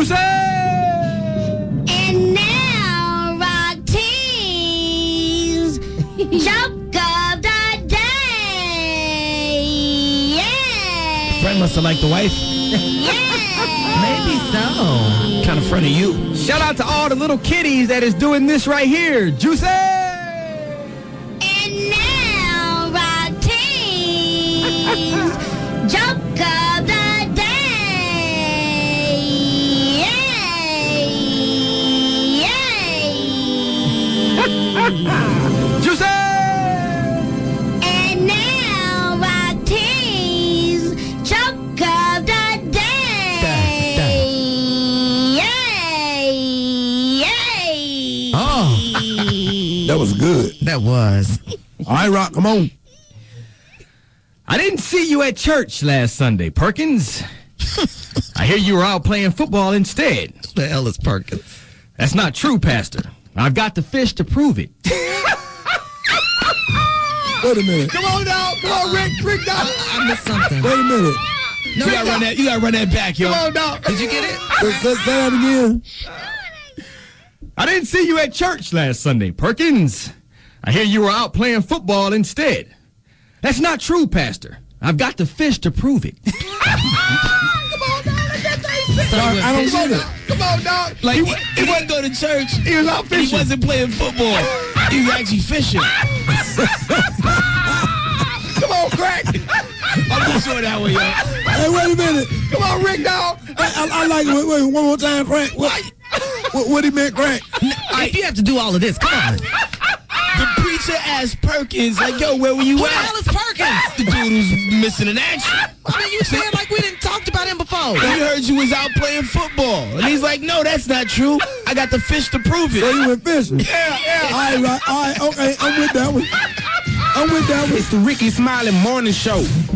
Juicy! And now, Rocky's joke of the day. Yeah. Friend must have liked the wife. Maybe so. Kind of friend of you. Shout out to all the little kitties that is doing this right here. Juicy! And now, Rocky's joke of the day. Yeah. Juicy! And now, Rocky's joke of the day. Yay! Oh, That was good. that was. All right, Rock, come on. I didn't see you at church last Sunday, Perkins. I hear you were out playing football instead. Who the hell is Perkins? That's not true, Pastor. I've got the fish to prove it. Wait a minute. Come on, dog. Come on, Rick, dog. I missed something. Wait a minute. No, You gotta run that back, yo. Come on, dog. Did you get it? Say that again. I didn't see you at church last Sunday, Perkins. I hear you were out playing football instead. That's not true, Pastor. I've got the fish to prove it. So I don't get it. Come on, dog. Like, he wasn't going to church. He was out fishing. He wasn't playing football. He was actually fishing. Come on, Crack. I'm just showing that one, yo. Hey, wait a minute. Come on, Rick, dog. I like it. Wait, one more time, Crack. What he meant, Crack? If you have to do all of this, come on. The preacher asked Perkins, like, yo, where were you Who at? the hell is Perkins? The dude who's missing in action. I mean, you saying like we didn't talk about him before. We heard you was out playing football. And he's like, no, that's not true. I got the fish to prove So it. you went fishing? Yeah. All right, right. All right, okay. I'm with that one. It's the Ricky Smiley Morning Show.